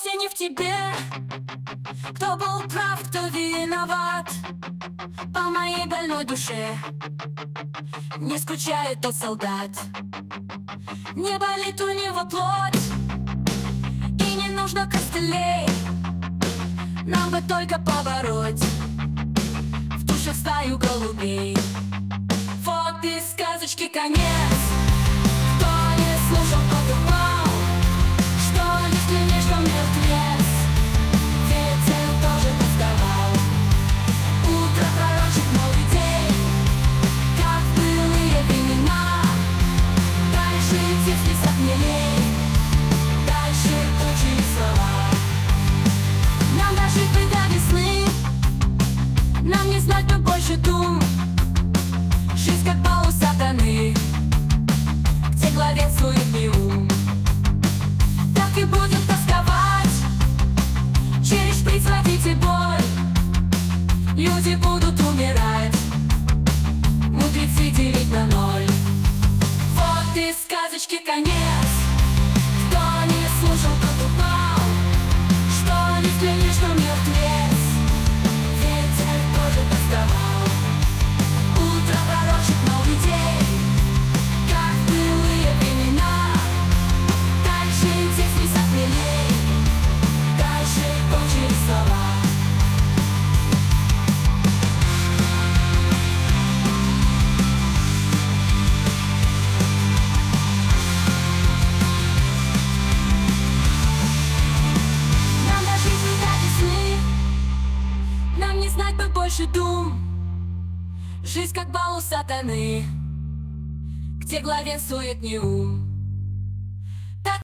вовсе не в тебе. Кто был прав, кто виноват? По моей больной душе не скучает тот солдат. Не болит у него плоть, и не нужно костылей. Нам бы только побороть в душе стаю голубей. Вот и сказочки конец. Кто не слушал, тот упал. Что не взглянешь, что мертвец. Ветер тоже тосковал. Утро пророчит новый день, как в былые времена. Дальше текст не сотмелей, дальше учили слова. Нам дожить бы до весны, нам не знать бы больше дум. Жизнь как бал у сатаны, где главенствует не ум. Так и будем тосковать через шприц, водить и боль. Люди будут умирать, мудрецы делить на ноль. Вот и сказочки конец. Кто не слушал, тот упал. Что не взглянешь, что мертвец. Ветер тоже тосковал. Утро пророчит новый день, как в былые времена. Дальше текст не сотмелей, дальше кончились слова. Нам дожить бы до весны, нам не знать бы больше дум. Жизнь как бал у сатаны, где главенствует не ум.